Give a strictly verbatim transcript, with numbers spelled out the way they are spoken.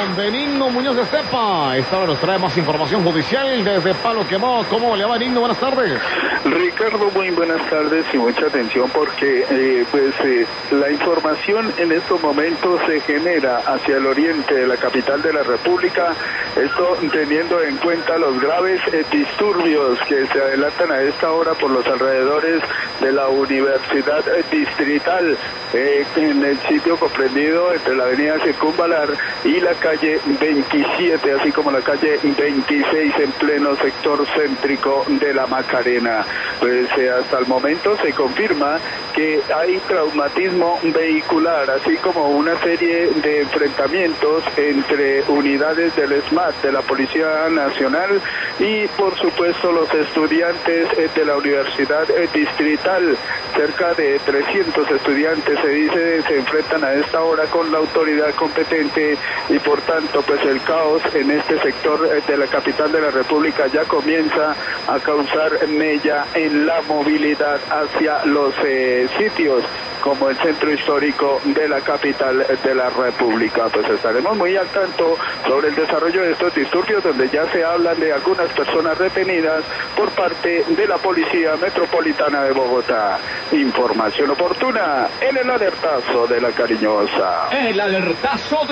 Benigno Muñoz de Estepa. Esta hora nos trae más información judicial desde Palo Quemado. ¿Cómo le va, Benigno? Buenas tardes. Ricardo, muy buenas tardes y mucha atención porque eh, pues eh, la información en estos momentos se genera hacia el oriente de la capital de la República, esto teniendo en cuenta los graves eh, disturbios que se adelantan a esta hora por los alrededores de la Universidad eh, Distrital, eh, en el sitio comprendido entre la avenida Circunvalar y la calle veintisiete, así como la calle veintiséis en pleno sector céntrico de la Macarena. Pues eh, hasta el momento se confirma que hay traumatismo vehicular, así como una serie de enfrentamientos entre unidades del SMAT, de la Policía Nacional, y por supuesto los estudiantes eh, de la Universidad eh, Distrital. Cerca de trescientos estudiantes, se dice, se enfrentan a esta hora con la autoridad competente y por tanto pues el caos en este sector eh, de la capital de la República ya comienza a causar mella en la movilidad hacia los eh, sitios como el centro histórico de la capital de la República. Pues estaremos muy al tanto sobre el desarrollo de estos disturbios, donde ya se hablan de algunas personas retenidas por parte de la Policía Metropolitana de Bogotá. Información oportuna en el alertazo de la Cariñosa. El alertazo de